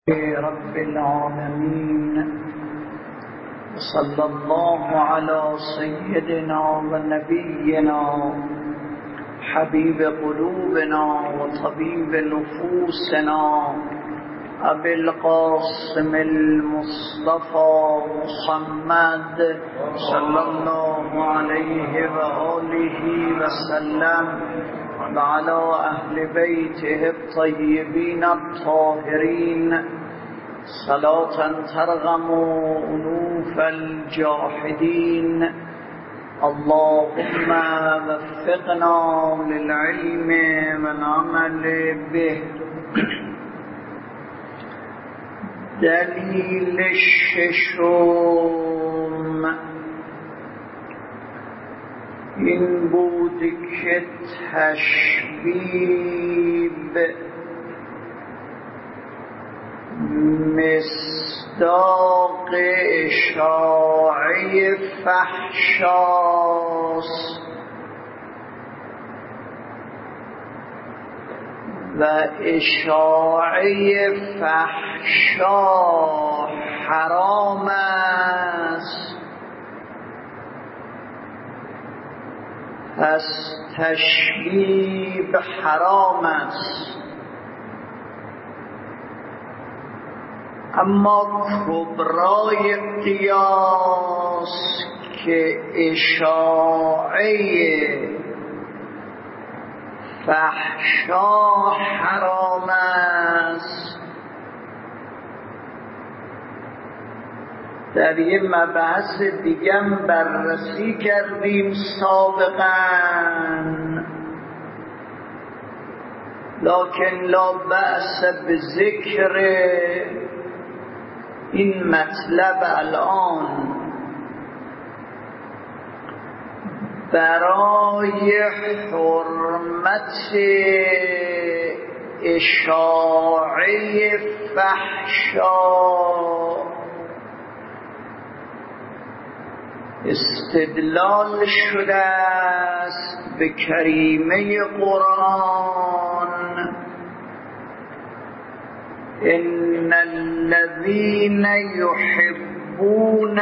رب العالمين صلى الله على سيدنا ونبينا حبيب قلوبنا وطبيب نفوسنا أبي القاسم المصطفى محمد صلى الله عليه وآله وسلم وعلى أهل بيته الطيبين الطاهرين صلاة ترغم أنوف الجاحدين. اللهم وفقنا للعلم والعمل به. دلیل ششم این بود که تشبیب مصداق اشاعه فحشاست و اشاعه فحشا حرام است. پس تشبیب حرام است، اما کبرای قیاس که اشاعه فحشا حرام است در یه مبحث دیگه بررسی کردیم سابقا، لکن لا بأس بذکر این مطلب الان برای حرمت اشاعه فحشا استدلال شده است به کریمه قرآن: ان الذين يحبون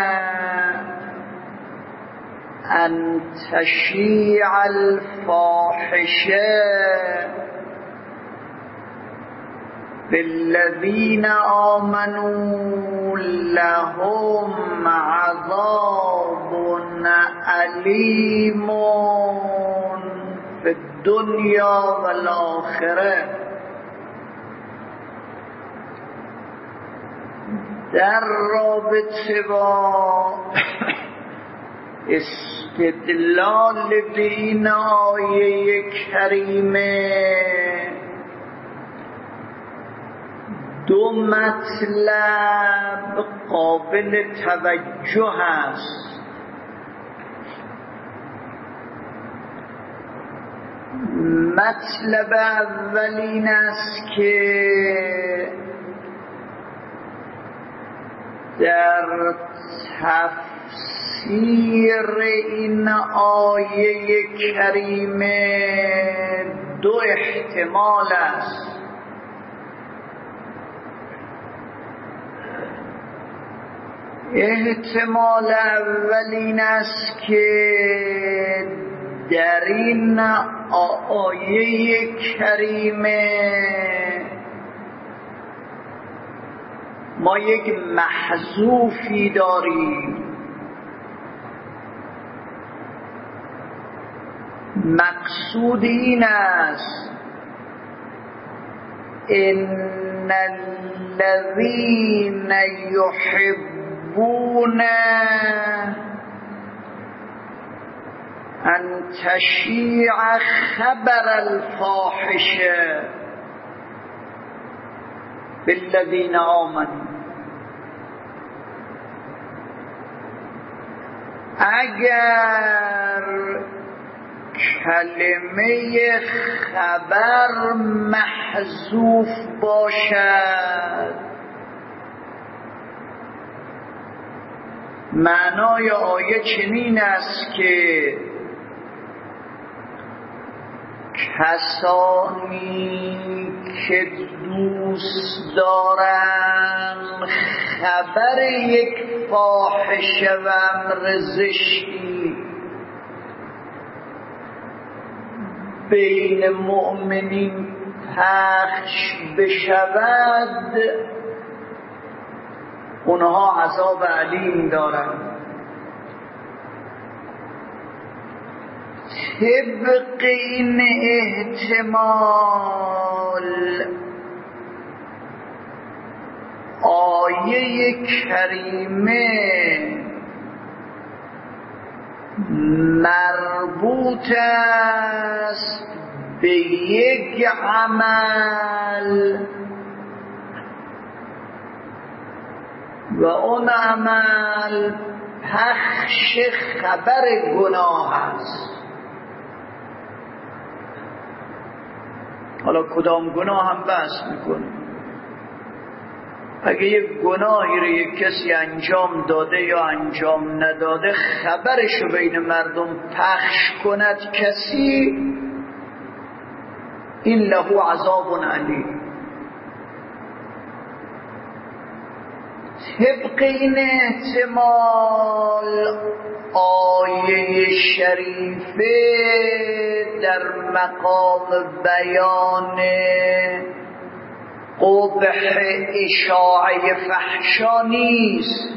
ان تشيع الفاحشه بالذين آمنوا لهم عذاب أليم في الدنيا والآخرة. در رابطه با استدلال به این آیه کریمه دو مطلب قابل توجه است. مطلب اول این است که در تفسیر این آیه کریمه دو احتمال است. احتمال اول این است که در این آیه کریمه ما یک محذوفی داریم. مقصود این است: ان الذين يحبون ان تشيع خبر الفاحشه بالذين آمنوا. اگر کلمه خبر محذوف باشد، معنای آیه چنین است که کسانی که دوست دارن خبر یک فاحشه و امر زشتی بین مؤمنین پخش بشود اونها عذاب علیم دارند. طبق این احتمال آیه کریمه مربوط است به یک عمل و اون عمل پخش خبر گناه است. حالا کدام گناه هم بحث میکنه. اگه یک گناهی رو یک کسی انجام داده یا انجام نداده خبرش رو بین مردم پخش کند کسی، این له عذاب علیم. طبق این احتمال آیه شریفه در مقام بیان قبح اشاعه فحشا نیست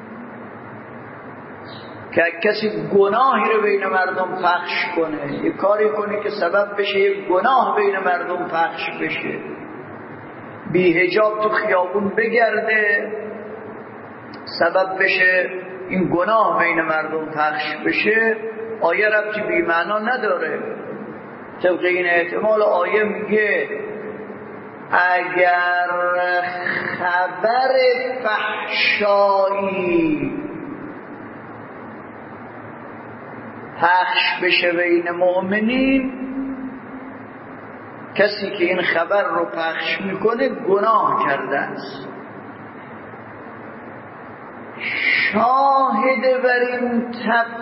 که کسی گناهی رو بین مردم پخش کنه، یک کاری کنه که سبب بشه یک گناه بین مردم پخش بشه، بی حجاب تو خیابون بگرده سبب بشه این گناه بین مردم پخش بشه. آیه ربطی بی معنا نداره. طبق این احتمال آیه میگه اگر خبر فحشایی پخش بشه بین مؤمنین، کسی که این خبر رو پخش میکنه گناه کرده است. شاهد بر این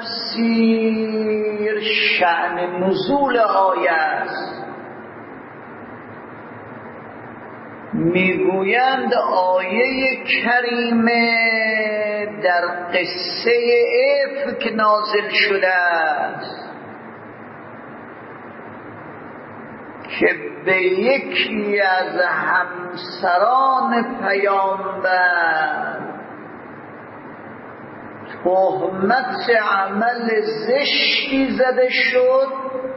تفسیر شأن نزول آیه است. میگویند آیه کریمه در قصه افک نازل شده است که به یکی از همسران پیامبر تهمت عمل زشتی زده شد.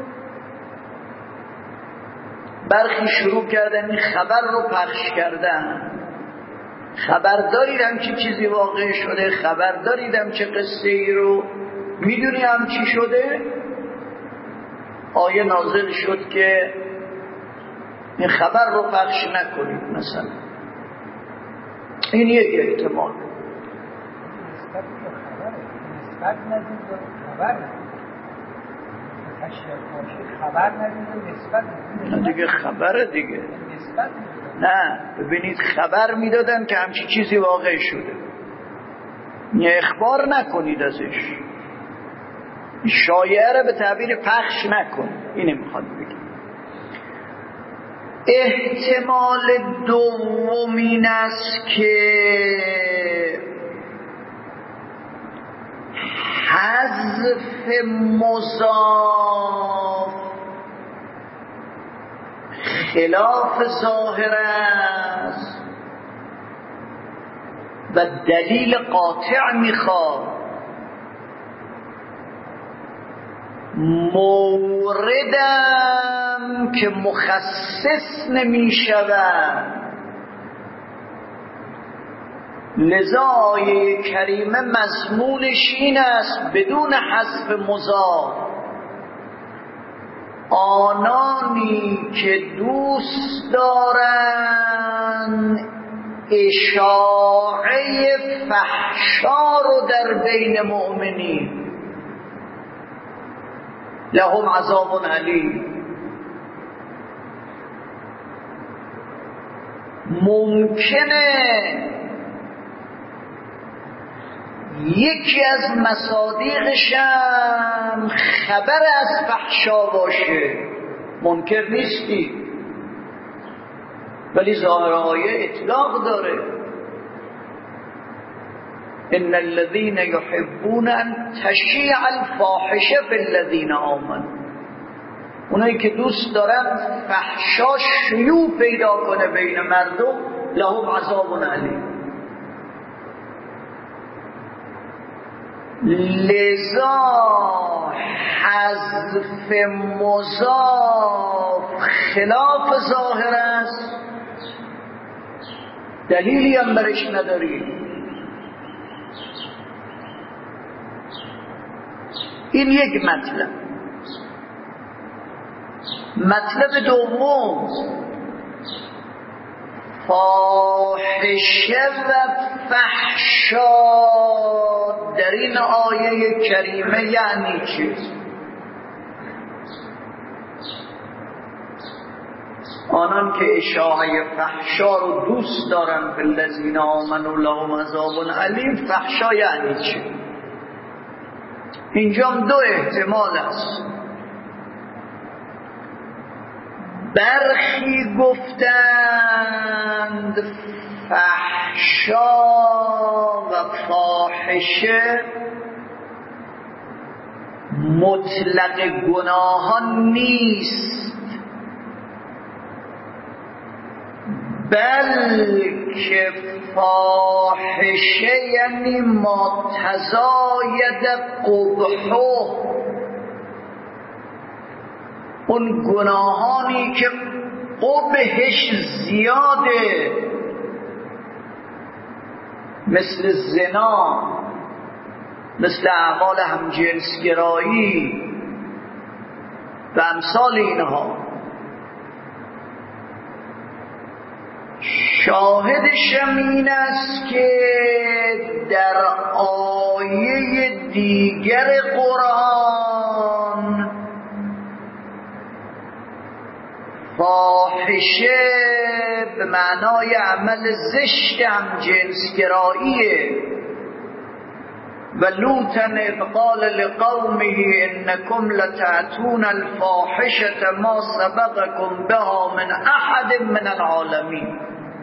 برخی شروع کردن این خبر رو پخش کردن. خبر دارید هم چه چیزی واقع شده؟ خبر دارید هم چه قصه ای رو؟ میدونی هم چی شده؟ آیه نازل شد که این خبر رو پخش نکنید مثلا. این یک احتمال. خبر ندیده دیگه خبره دیگه. نه ببینید خبر میدادن که همچی چیزی واقع شده، یه اخبار نکنید ازش، شایعه رو به تعبیر پخش نکنید. اینه میخواد بگید. احتمال دوم این است که حذف مضاف خلاف ظاهر است و دلیل قاطع میخواد. موردم که مخصص نمیشود، لذا آیه کریمه مضمونش این است بدون حذف مضاف آنانی که دوست دارن اشاعه فحشا رو در بین مؤمنین لهم عذاب علیم. ممکنه یکی از مصادیقش هم خبر از فحشا باشه، منکر نیستی، ولی ظاهر آیه اطلاق داره. ان الذين يحبون ان تشيع الفاحشه في الذين آمنوا، اونایی که دوست دارن فحشا شیوع پیدا کنه بین مردم، لهم عذاب علیم. لذا حذف مضاف خلاف ظاهر است، دلیلی هم برش نداری. این یک مطلب. مطلب دوم، فاحشه و فحشا در این آیه کریمه یعنی چی؟ آنان که اشاعه فحشا رو دوست دارن به الذین آمنوا لهم عذاب علیم، فحشا یعنی چی؟ اینجا دو احتمال است. برخی گفتند فحشا و فاحشه مطلق گناهان نیست، بلکه فاحشه یعنی ما تزاید قبحه، اون گناهانی که قبحش زیاده، مثل زنا، مثل اعمال همجنسگرایی و امثال اینها. شاهدش این است که در آیه دیگر قرآن فاحشه به معنای عمل زشت همجنسگراییه. و لوطا اذ قال لقومه انکم لتأتون الفاحشه ما سبقکم بها من احد من العالمین،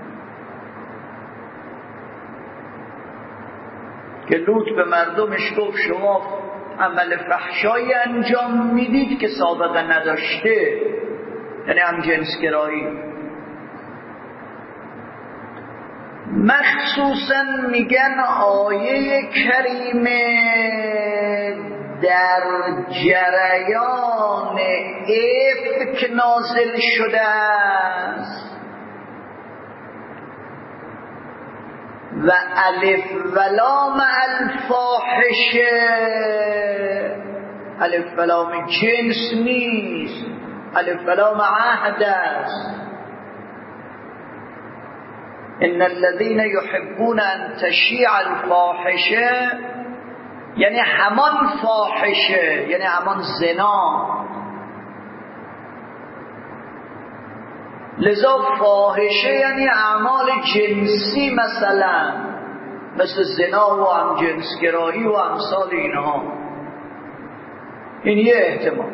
که لوط به مردمش گفت شما عمل فحشایی انجام میدید که سابقه نداشته، یعنی همجنسگرایی. مخصوصا میگن آیه کریمه در جریان افک نازل شده است و الف و لام الفاحشه، الف و لام جنس نیست، الف و لام عهد است. ان الذين يحبون ان تشيع الفاحشه یعنی همان فاحشه، یعنی همان زنا. لذا فاحشه یعنی اعمال جنسی، مثلا مثل زنا و همجنسگرایی و امثال اینها. این یه احتمال.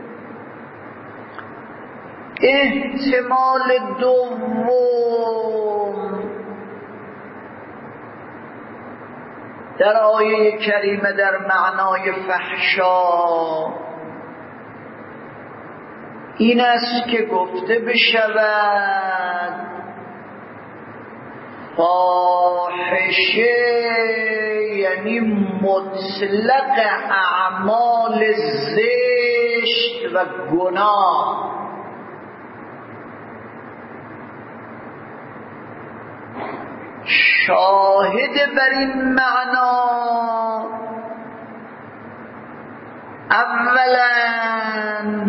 احتمال دوم، در آیه کریمه در معنای فحشا این است که گفته بشود فاحشه یعنی مطلق اعمال زشت و گناه. شاهد بر این معنا اولا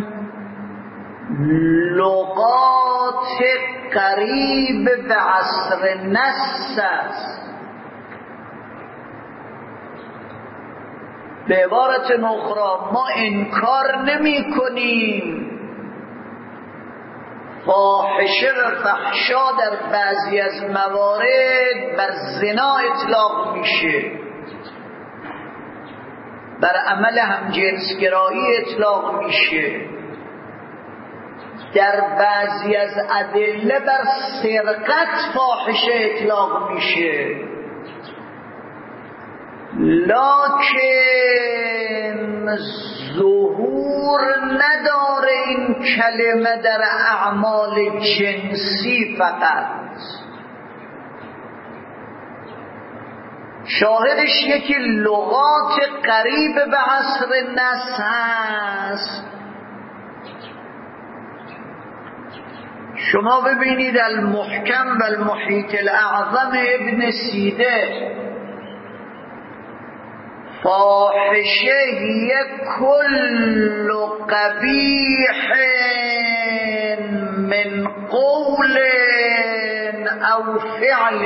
لغات قریب به عصر نص است. به عبارت اخرى ما انکار نمی کنیم فاحشه و فحشا در بعضی از موارد بر زنا اطلاق میشه، بر عمل همجنسگرایی اطلاق میشه، در بعضی از ادله بر سرقت فاحشه اطلاق میشه، لکن ظهور نداره این کلمه در اعمال جنسی فقط. شاهدش یکی لغات قریب به عصر نص هست. شما ببینید المحکم و المحیط الاعظم ابن سیده، فاحشه هی کل قبیح من قول او فعل،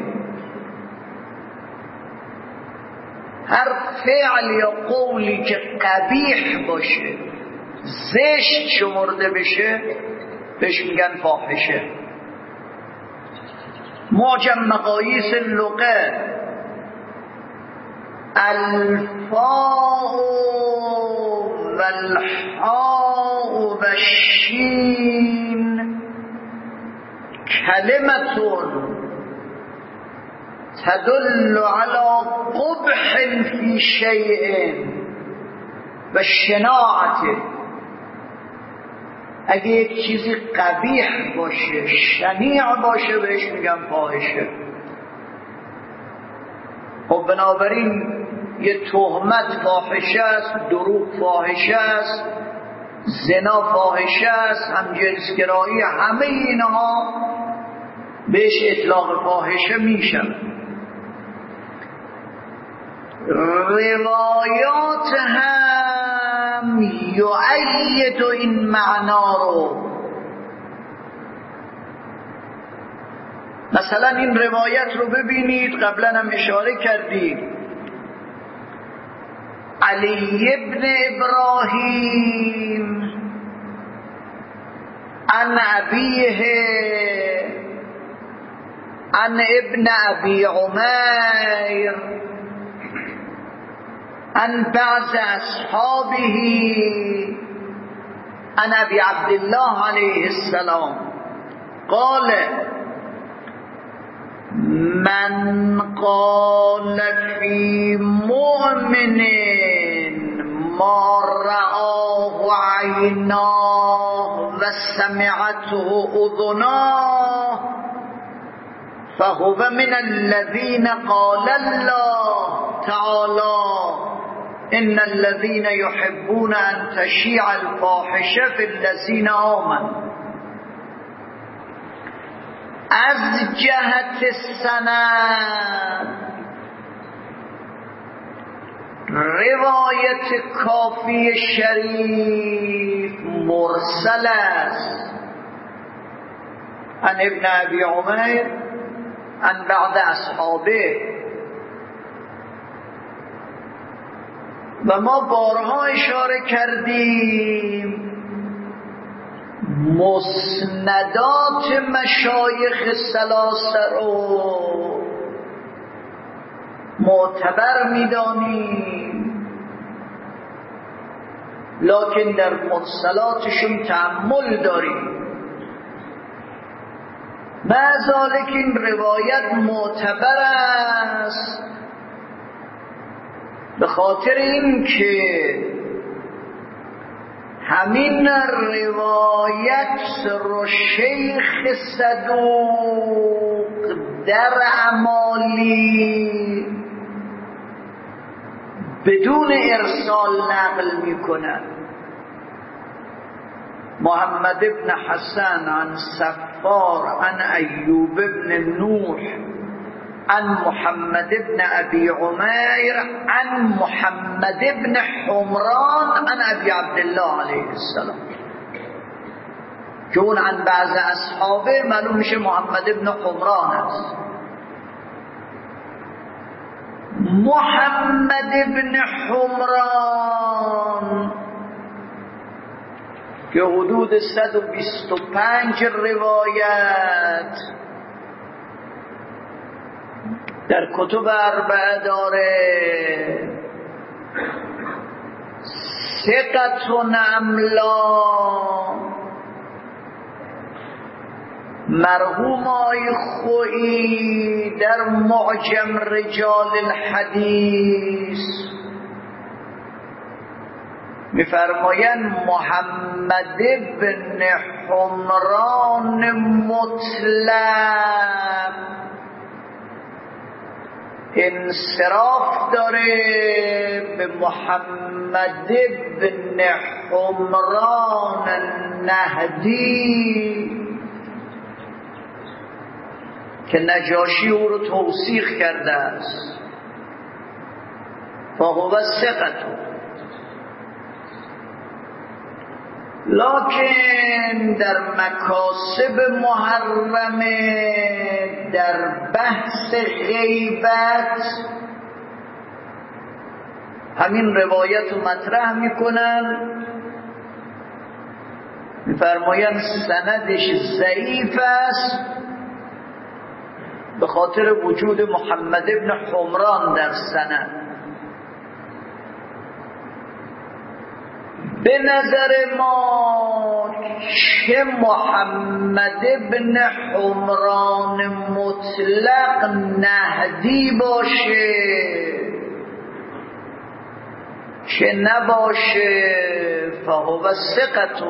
هر فعل یا قولی که قبیح باشه، زشت شمرده بشه، بهش میگن فاحشه. معجم مقاییس اللغه، الفاء و الحاء و الشین کلمتون تدل على قبح فی شیء و شناعته. اگه یک چیزی قبیح باشه، شنیع باشه، بهش میگن فاحشه. خب بنابراین یه تهمت فاحشه است، دروغ فاحشه است، زنا فاحشه است، همجنسگرایی، همه اینها بهش اطلاق فاحشه میشن. روایات هم یؤید این معنا رو. مثلا این روایت رو ببینید، قبلا هم اشاره کردیم، علی ابن ابراهیم عن ابیه عن ابن ابی عمیر عن بعض اصحابه عن ابی عبدالله علیه السلام قال من قال فی مؤمن ما رآه عیناه و سمعته اذناه فهو من الذين قال الله تعالى ان الذين يحبون ان تشيع الفاحشه في الذين آمنوا. از جهت سند روایت کافی شریف مرسل است عن ابن ابی عمیر عن بعض اصحابه، و ما بارها اشاره کردیم مسندات مشایخ ثلاثه رو معتبر میدانیم، لکن در مرسلاتشون تأمل داریم. معذالک این روایت معتبر است به خاطر این که همین روایت رو شیخ صدوق در اعمالی بدون ارسال نقل میکنن. محمد بن حسن عن صفار عن ایوب بن نوح عن محمد بن ابي عمير عن محمد بن حمران عن ابي عبد الله عليه السلام، که اون عن بعض اصحابه معلوم میشه محمد بن حمران است. محمد بن حمران که حدود 125 روایت در کتب اربعه داره، ثقة املا مرحوم آی خویی در معجم رجال الحدیث میفرمایند محمد بن حمران مطلق انصراف داره به محمد بن حمران نهدی که نجاشی او رو توثیق کرده است. فهو ثقة، لکن در مکاسب محرمه در بحث غیبت همین روایت رو مطرح میکنن، میفرمایند سندش ضعیف است به خاطر وجود محمد ابن حمران در سند. به نظر ما چه محمد ابن حمران مطلق نهدی باشه چه نباشه فهو ثقة.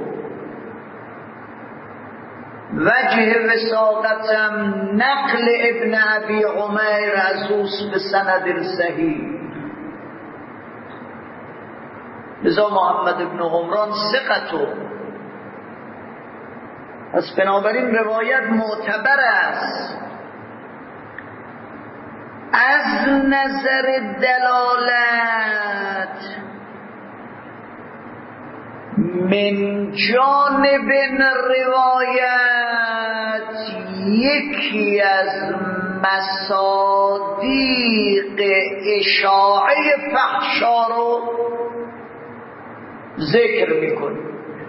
وجه وثاقتم نقل ابن ابی عمیر از اوست به سند صحیح. لذا محمد ابن حمران ثقة، پس بنابراین روایت معتبر است. از نظر دلالت من جانب روایت یکی از مصادیق اشاعه فحشا رو ذکر میکنه.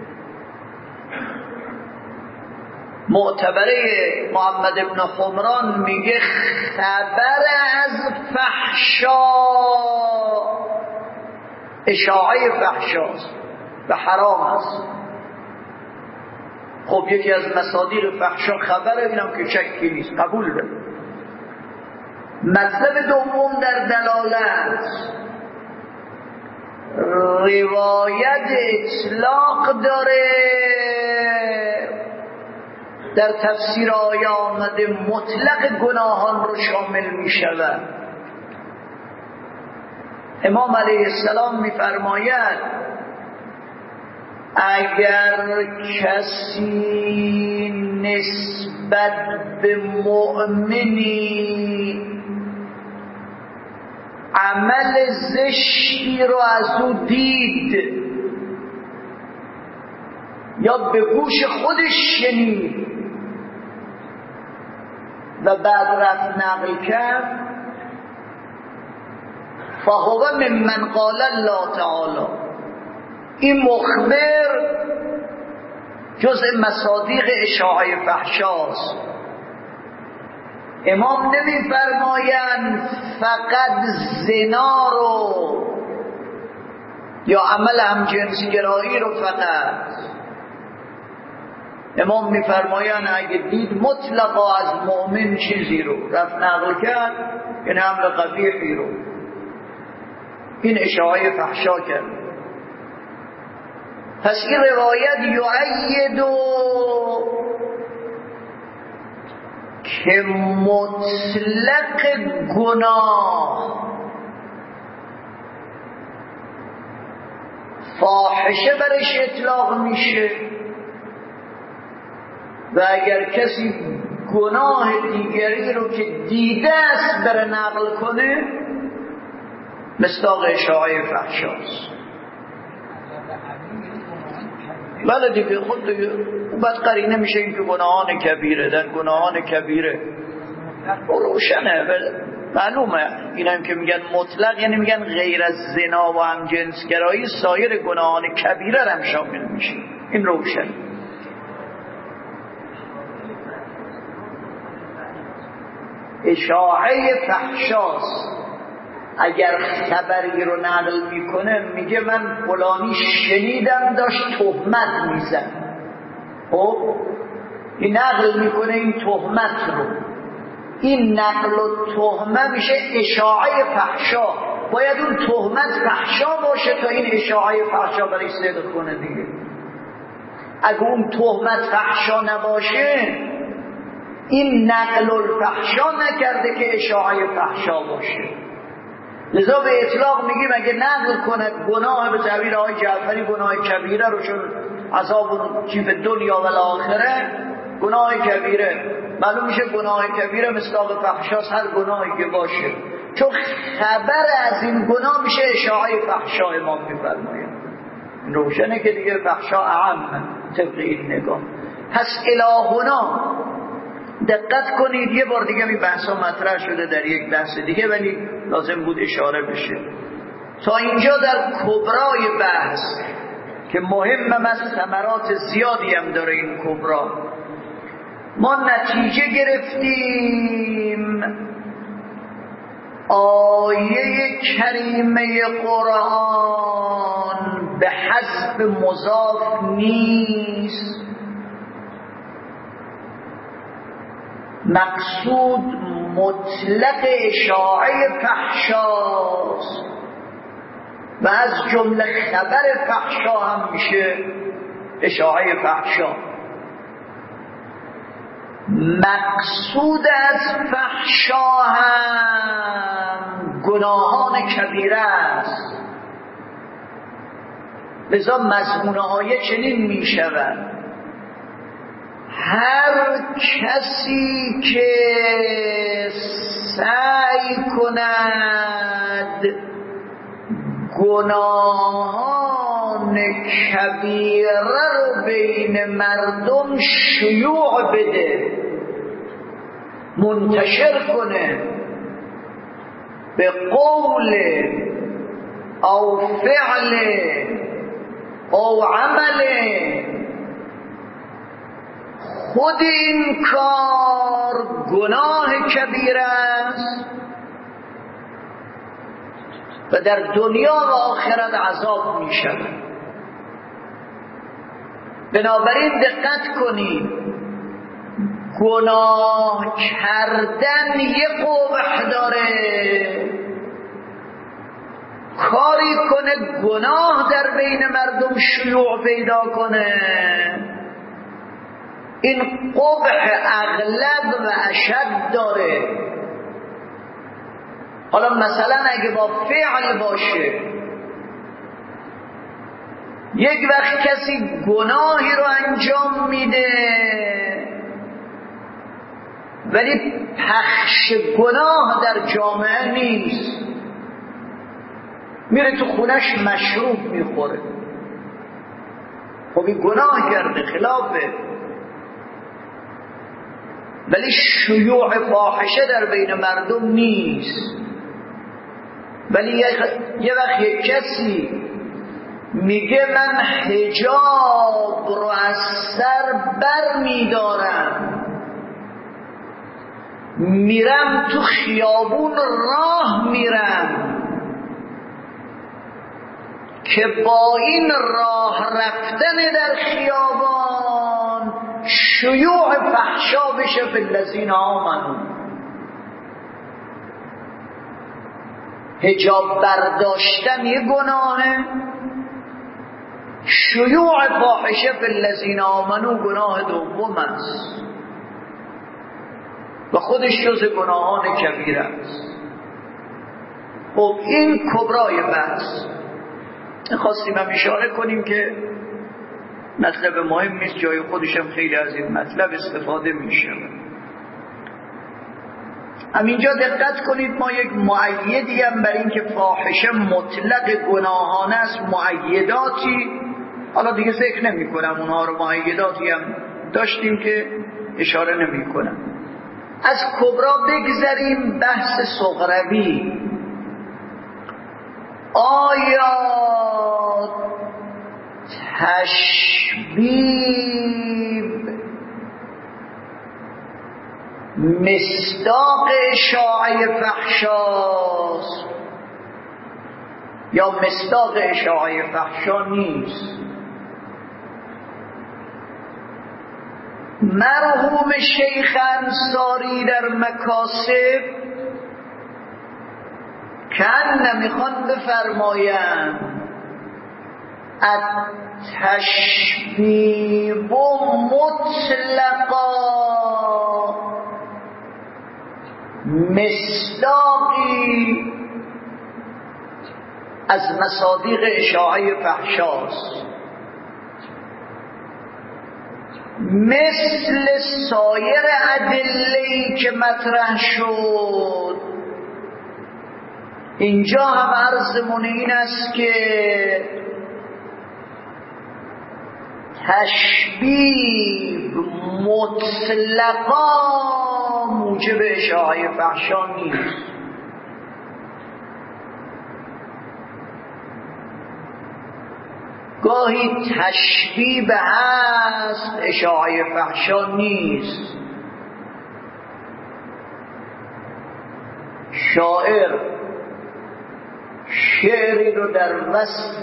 معتبره محمد ابن حمران میگه خبر از فحشا اشاعه فحشاست و حرام است. خب یکی از مصادیق فحشا خبره، اینم که شکی نیست، قبول داره. مطلب دوم در دلالت روایت اطلاق داره، در تفسیر آیه آمده مطلق گناهان رو شامل می شود. امام علیه السلام می فرماید اگر کسی نسبت به مؤمنی عمل زشتی رو از او دید یا به گوش خودش شنید و بعد رفت نقل کرد، فهو ممن قال الله تعالی، این مخبر جزء مصادیق اشاعه فحشاست. امام نمی فرمایند فقط زنا رو یا عمل همجنسگرایی رو فقط. امام می فرمایند اگه دید مطلقا از مؤمن چیزی رو رفت نقل کرد، این عمل قبیحی رو، این اشاعه فحشا کرد. پس این روایت یؤیدو که مطلق گناه فاحشه برش اطلاق میشه و اگر کسی گناه دیگری رو که دیده است بر نقل کنه مصداق اشاعه فحشاست. بله دیگه، خود دیگه بعد قرینه میشه این که گناهان کبیره، در گناهان کبیره روشنه معلومه. این هم که میگن مطلق یعنی میگن غیر از زنا و همجنسگرایی سایر گناهان کبیره هم شامل میشه، این روشن. اشاعه فحشاست. اگر خبری رو نقل میکنه میگه من فلانی شنیدم داشت تهمت میزد، خب این نقل میکنه این تهمت رو. این نقل و تهمه میشه اشاعه فحشا. باید اون تهمت فحشا باشه تا این اشاعه فحشا برای صدق کنه دیگه. اگه اون تهمت فحشا نباشه این نقل الفحشا نکرده که اشاعه فحشا باشه. لذا به اطلاق میگیم اگه نقل کند گناه به تعبیر آقای جعفری گناه کبیره رو، چون عذاب چیف دنیا و الاخره گناه کبیره، معلوم میشه گناه کبیره مصداق فحشاست هر گناهی که باشه، چون خبر از این گناه میشه اشاعه فحشا. امام میفرماید روشنه که دیگه فحشا اعم طبق این نگاه. پس الهنا دقت کنید، یه بار دیگه این بحثا مطرح شده در یک بحث دیگه ولی لازم بود اشاره بشه. تا اینجا در کبرای بحث که مهمم از ثمرات زیادی هم داره این کبرا، ما نتیجه گرفتیم آیه کریمه قرآن به حذف مضاف نیست، مقصود مطلق اشاعه فحشاست و از جمله خبر فحشا هم میشه اشاعه فحشا. مقصود از فحشا هم گناهان کبیره است. لذا مضمون آیه چنین می شود: هر کسی که سعی کند گناهان کبیره رو بین مردم شیوع بده، منتشر کنه به قول او فعل او عمل، خود این کار گناه کبیره است و در دنیا و آخرت عذاب می شود. بنابراین دقت کنید، گناه کردن یه قبح داره، کاری کنه گناه در بین مردم شیوع پیدا کنه، این قبح اغلب و اشد داره. حالا مثلا اگه با فعل باشه، یک وقت کسی گناهی رو انجام میده ولی پخش گناه در جامعه نیست، میره تو خونش مشروب میخوره، خب این گناه کرده خلافه، ولی شیوع فاحشه در بین مردم نیست. ولی یه وقت یک کسی میگه من حجاب رو از سر بر میدارم، میرم تو خیابون راه میرم که با این راه رفتن در خیابان شیوع فحشا بشه فی الذین آمنوا. حجاب برداشتن یه گناهه، شیوع فاحشه فی الذین آمنوا گناه دوم است و خودش جز گناهان کبیره است. خب این کبرای بحث. خواستیم هم اشاره کنیم که مطلب مهم نیست، جای خودش هم خیلی از این مطلب استفاده میشه. همینجا دقت کنید، ما یک مؤیدی هم برای اینکه فاحشه مطلق گناهانه است، مؤیداتی، حالا دیگه ذکر نمی کنم اونها رو، مؤیداتی هم داشتیم که اشاره نمی کنم. از کبرا بگذریم بحث صغروی. آیا تشبیب مصداق اشاعه فحشاست یا مصداق اشاعه فحشا نیست؟ مرحوم شیخ انصاری در مکاسب کن میخوان بفرمایند التشبیه مطلقا مصداقی از مصادیق اشاعه فحشاست، مثل سایر ادله‌ای که مطرح شد. اینجا هم عرضمون این است که تشبیه مطلقا موجب اشاعه فحشا نیست. گاهی تشبیه هست اشاعه فحشا نیست. شاعر شعری رو در وصف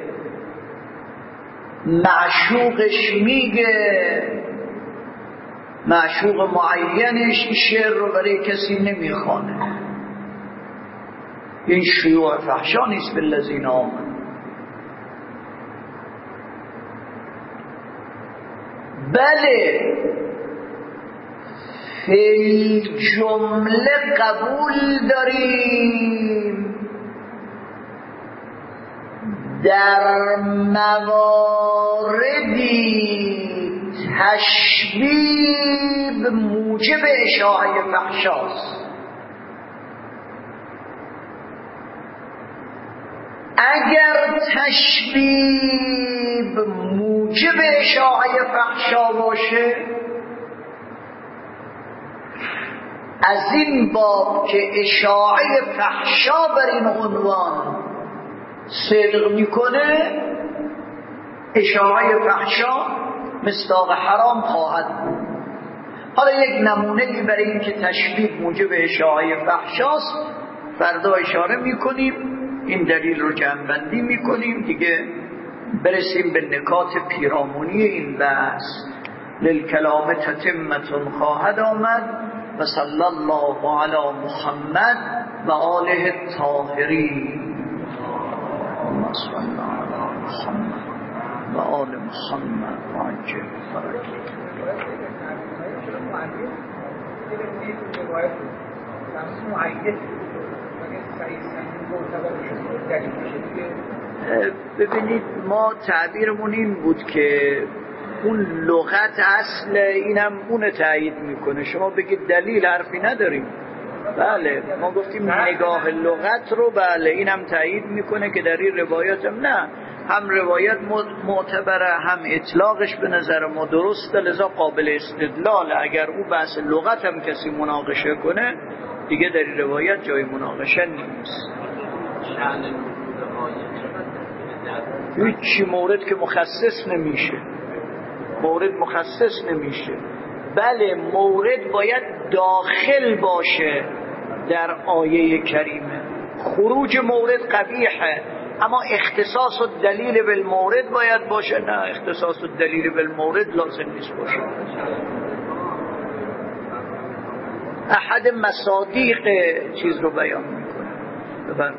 معشوقش میگه، معشوق معینش شعر رو برای کسی نمیخوانه، این شیوع فحشا نیست بالذین آمنوا. بله فی جمله قبول داریم در مواردی تشبیه موجب اشاعه فحشاست. اگر تشبیه موجب اشاعه فحشا باشه، از این باب که اشاعه فحشا بر این عنوان صدق میکنه، اشاعه فحشا مصداق حرام خواهد بود. حالا یک نمونه برای این که تشبیه موجب اشاعه فحشاست فردا اشاره میکنیم، این دلیل رو جمع‌بندی میکنیم دیگه، برسیم به نکات پیرامونی این بحث. للکلام تتمة خواهد آمد. و صلی الله علی محمد و آله الطاهرین. اللهم صل علی محمد و آل محمد و عجل فرجهم. ببینید ما تعبیرمون این بود که اون لغت اصل اینم اون تایید میکنه، شما بگید دلیل حرفی نداریم. بله ما گفتیم نگاه لغت رو، بله اینم تایید میکنه که در این روایات نه، هم روایت معتبره هم اطلاقش به نظر ما درسته، لذا قابل استدلال. اگر او بحث لغت هم کسی مناقشه کنه دیگه در این روایت جای مناقشه نیست. هیچی مورد که مخصص نمیشه، مورد مخصص نمیشه. بله مورد باید داخل باشه در آیه کریمه، خروج مورد قبیحه، اما اختصاص الدلیل بالمورد باید باشه. نه، اختصاص الدلیل بالمورد لازم نیست باشه. احد مصادیق چیز رو بیان میکنه. ببین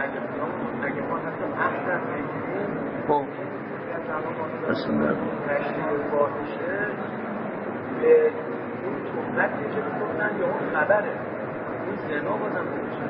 خب اصلا به اون تهمتی که میکنن یا اون خبره اون زنا بازم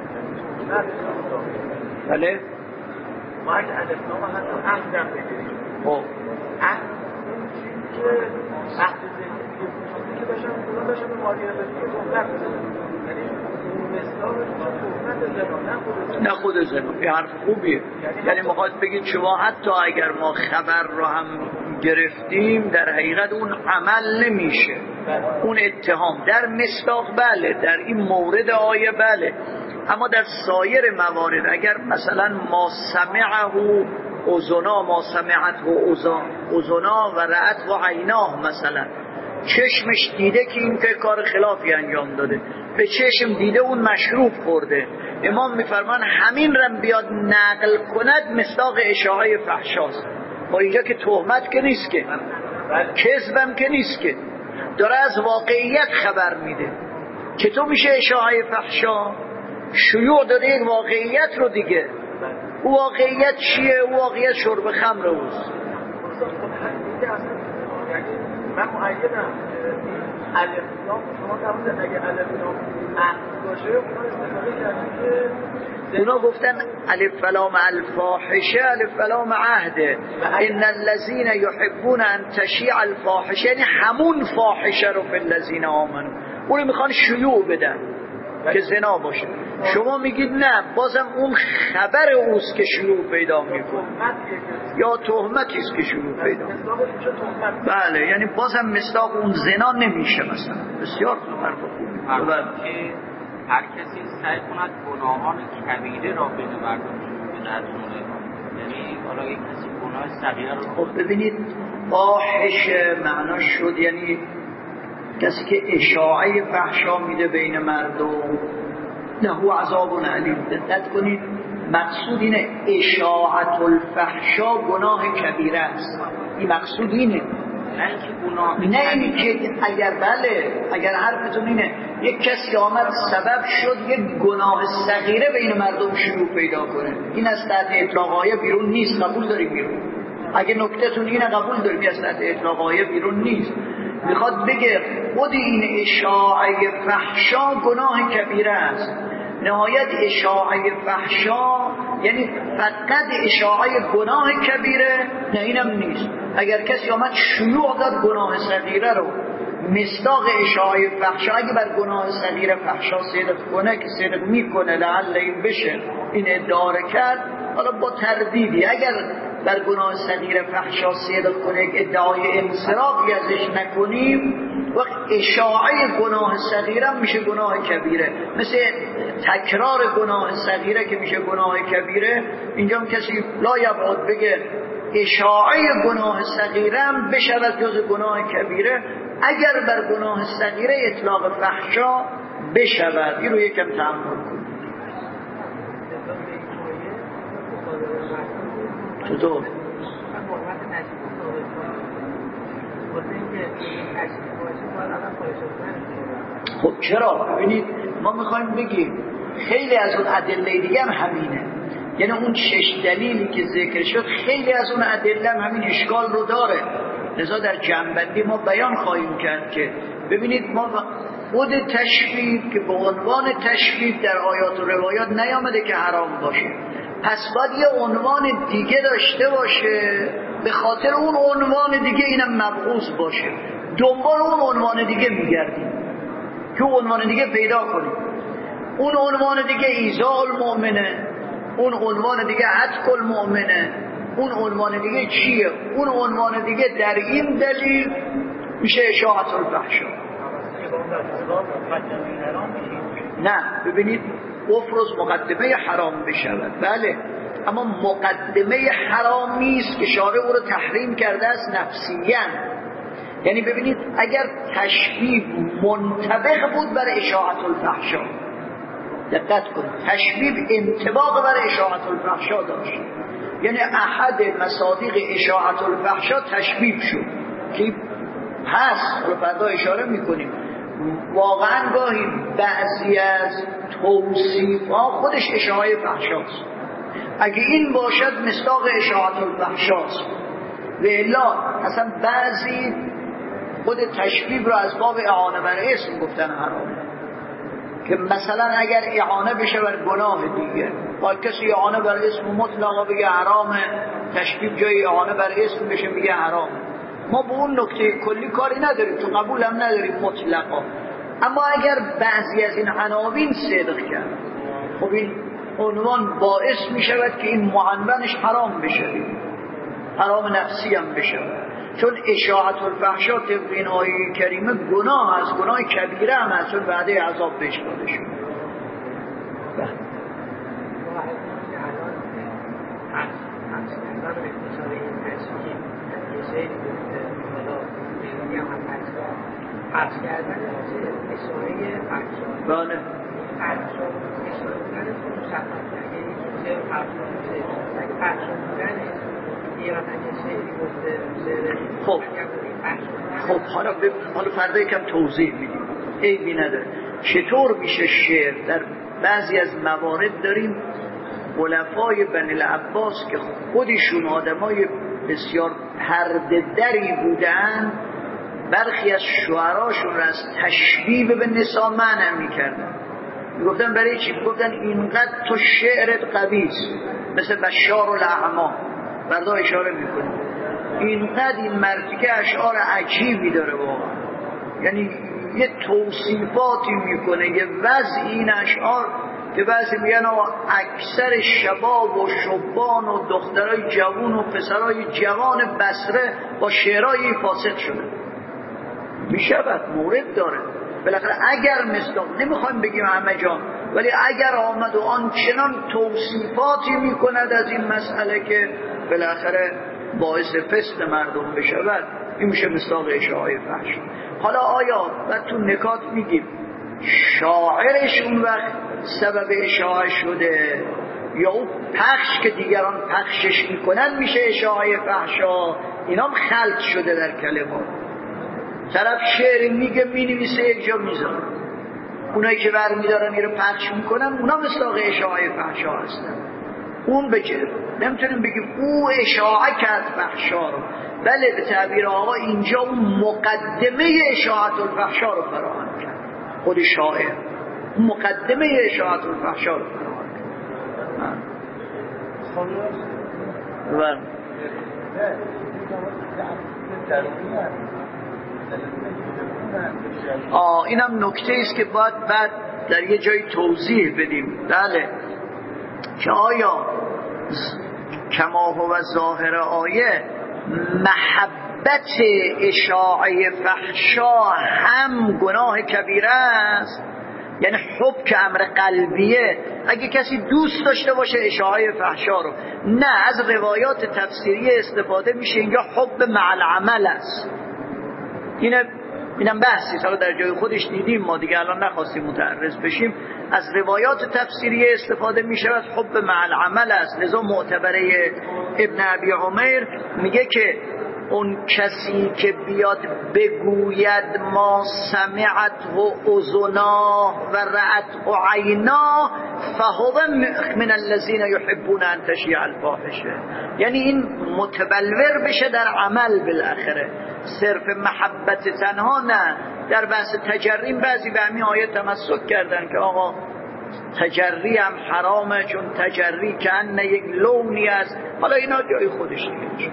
بکنن. بله ما اگه الفنام حتی عهدم بگیریم، خب عهد اون چیزی که عهد زندگی که باشم خدا باشم به مادیه باشم تهمت بزنم، یعنی اون مصداقش تهمت زنا نه خود زنا. یه حرف خوبیه، یعنی میخواد بگید شما حتی اگر ما خبر رو هم گرفتیم در حقیقت اون عمل نمیشه، اون اتهام در مصداق بله، در این مورد آیه بله، اما در سایر موارد اگر مثلا ما سمعه اذنا، ما سمعته اذنا و رأت و عیناه، مثلا چشمش دیده که این که کار خلافی انجام داده، به چشم دیده اون مشروب خورده، امام میفرمان همین رم بیاد نقل کند مصداق اشاعه فحشاست. با اینجا که تهمت که نیست که، کذبم که نیست که، داره از واقعیت خبر میده. چطور میشه اشاعه فحشا؟ شیوع داده یک واقعیت رو دیگه. او واقعیت چیه؟ او واقعیت شرب خمر اوست. من معیدم الفلام شما قبول اگه الفلام عهد باشه اونا استفاده کردن که اونا گفتن الف لام الفاحشه الف لام عهده. ان الذين يحبون ان تشيع الفاحشه یعنی همون فاحشه رو فی الذين آمنوا، اونو میخوان شیوع بدن که زنا باشه. شما میگید نه، بازم اون خبر اوست که شیوع پیدا میکنه یا تهمتی است که شیوع پیدا میکنه. بله، یعنی بازم مصداق اون زنا نمیشه. مثلا بسیار حرف خوبی که هر کسی سعی کند گناهان کبیره را بین مردم نرسونه، یعنی حالا یک کسی گناه صغیره رو خب ببینید فاحشه معناش شد یعنی کسی که اشاعه فحشا میده بین مردم، له عذاب علیم. دقت کنید مقصود اینه اشاعت الفحشا گناه کبیره است. این مقصود اینه، نه اینی که اگر حرفتون اینه یک کسی آمد سبب شد یک گناه صغیره بین مردم شروع پیدا کنه، این از تحت اطلاق آیه بیرون نیست. قبول داریم بیرون؟ اگه نکتهتون اینه قبول داریم از تحت اطلاق آیه بیرون نیست. میخواد بگه خود این اشاعه فحشا گناه کبیره است. نهایت اشاعه فحشا یعنی فقط اشاعه گناه کبیره؟ نه، اینم نیست. اگر کسی آمد شیوع داد گناه صغیره رو، مصداق اشاعه فحشا اگه بر گناه صغیره فحشا صدق کنه که صدق میکنه لعل این بشه، این ادعا کرد، حالا با تردیدی اگر بر گناه صغیره فحشا صدق کنه ادعای انصرافی ازش نکنیم، وقت اشاعه گناه صغیره میشه گناه کبیره. مثل تکرار گناه صغیره که میشه گناه کبیره، اینجا هم کسی لا یبعد بگه اشاعه گناه صغیره هم بشود جز گناه کبیره اگر بر گناه صغیره اطلاق فحشا بشود. این رو یکم تأمل کنید. چطور؟ خب چرا؟ ببینید ما میخوایم بگیم خیلی از اون ادله دیگه هم همینه، یعنی اون 6 دلیلی که ذکر شد خیلی از اون ادله هم همین اشکال رو داره. لذا در جنبندی ما بیان خواهیم کرد که ببینید ما خود تشبیه که به عنوان تشبیه در آیات و روایات نیامده که حرام باشه، پس باید یه عنوان دیگه داشته باشه، به خاطر اون عنوان دیگه اینم مبعوث باشه. دنبال اون عنوان دیگه میگردیم که عنوان دیگه پیدا کنیم. اون عنوان دیگه ایذاء المؤمنه، اون عنوان دیگه عتق المؤمنه، اون عنوان دیگه چیه؟ اون عنوان دیگه در این دلیل میشه اشاعت الفحشا. نه ببینید افرز مقدمه حرام بشود، بله، اما مقدمه حرامی است که شارع او رو تحریم کرده است نفسیاً. یعنی ببینید اگر تشبیه منطبق بود بر اشاعت الفحشا، دقت کنید تشبیه انطباق بر اشاعت الفحشا داشت، یعنی احد مصادیق اشاعت الفحشا تشبیه شد که هست. رو فردا اشاره میکنیم واقعا گاهی بعضی از توصیف ها خودش اشاعه فحشاست. اگه این باشد مصداق اشاعت الفحشاست، و الا اصلا بعضی خود تشبیه رو از باب اعانه بر اسم گفتن حرامه، که مثلا اگر اعانه بشه بر گناه دیگه، با کسی اعانه بر اسم مطلقا بگه حرامه، تشبیه جای اعانه بر اسم بشه میگه حرامه. ما به اون نکته کلی کاری نداریم، تو قبول هم نداریم مطلقا. اما اگر بعضی از این عناوین صدق کرد، خب این عنوان باعث می شود که این معنونش حرام بشه، حرام نفسی هم بشه، چون اشاعت الفحشا طبق این آیه کریمه گناه از گناه کبیره هم هست، چون وعده عذاب بهش داده شد. پخش کردن اشاره فحشا، بله فحشا اشاره کردن مشخص، اگه یکی چه فحشا میشه، اگه فحشا بودن میاد اگه شعری گفته شعر خب حالا فردا یکم توضیح میدیم، عیبی نداره. چطور میشه شعر؟ در بعضی از موارد داریم خلفای بنی العباس که خودشون آدمای بسیار پرده دری بودن، برخی از شعراشون را از تشبیه به نساء منع میکردن. میگفتن برای چی؟ میگفتن اینقدر تو شعرت قویست، مثل بشار الاعمی فردا اشاره میکنه، اینقدر این مرتیکه اشعار عجیبی داره واقعا، یعنی یه توصیفاتی میکنه، یه وضع این اشعار که بعضی میگن اکثر شباب و شبان و دخترای جوان و پسرای جوان بصره با شعرهای فاسد شده. میشود، مورد داره بالاخره. اگر مصداق، نمیخوایم بگیم همه جا، ولی اگر آمد و آنچنان توصیفاتی میکند از این مسئله که بالاخره باعث فسق مردم بشود، این میشه مصداق اشاعه فحش. حالا آیا و تو نکات میگیم شاعرش اون وقت سبب اشاعه شده یا اون پخش که دیگران پخشش میکنن میشه اشاعه فحشا؟ اینا هم خلط شده در کلمات. طرف شعر میگه مینویسه یک جا میذاره، اونایی که برمیدارن میره پخش میکنن اونا مصداق اشاعه فحشا هستن. اون بجه نمیتونیم بگیم او اشاعه کرد فحشا رو، بله به تعبیر آقا اینجا اون مقدمه اشاعت الفحشا رو فراهم کرد، خود شاعر اون مقدمه اشاعت الفحشا رو فراهم کرد. اینم نکته است که باید بعد در یه جایی توضیح بدیم. بله که آیا کما هو ظاهر آیه محبت اشاعه فحشا هم گناه کبیره است؟ یعنی حب که امر قلبیه، اگه کسی دوست داشته باشه اشاعه فحشا رو، نه، از روایات تفسیری استفاده میشه اینجا حب مع العمل است. اینم بحثی حالا در جای خودش دیدیم، ما دیگه الان نخواستیم متعرض بشیم. از روایات تفسیری استفاده می شود حب مع العمل است. لذا معتبره ابن ابی عمیر میگه که اون کسی که بیاد بگوید ما سمعت و اذناه و رأت و عیناه فهو من الذین یحبون ان تشیع الفاحشه، یعنی این متبلور بشه در عمل بالاخره، صرف محبت تنها نه. در بحث تجریم بعضی به همین آیه تمسک کردن که آقا تجری هم حرامه، چون تجری که انه یک لونی است. حالا اینا جای خودش دیگه.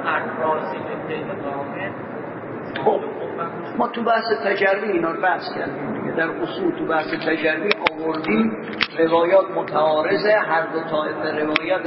خب ما تو بحث تجری اینا رو بحث کردیم دیگه، در اصول تو بحث تجری آوردیم روایات متعارضه، هر دو طایفه روایت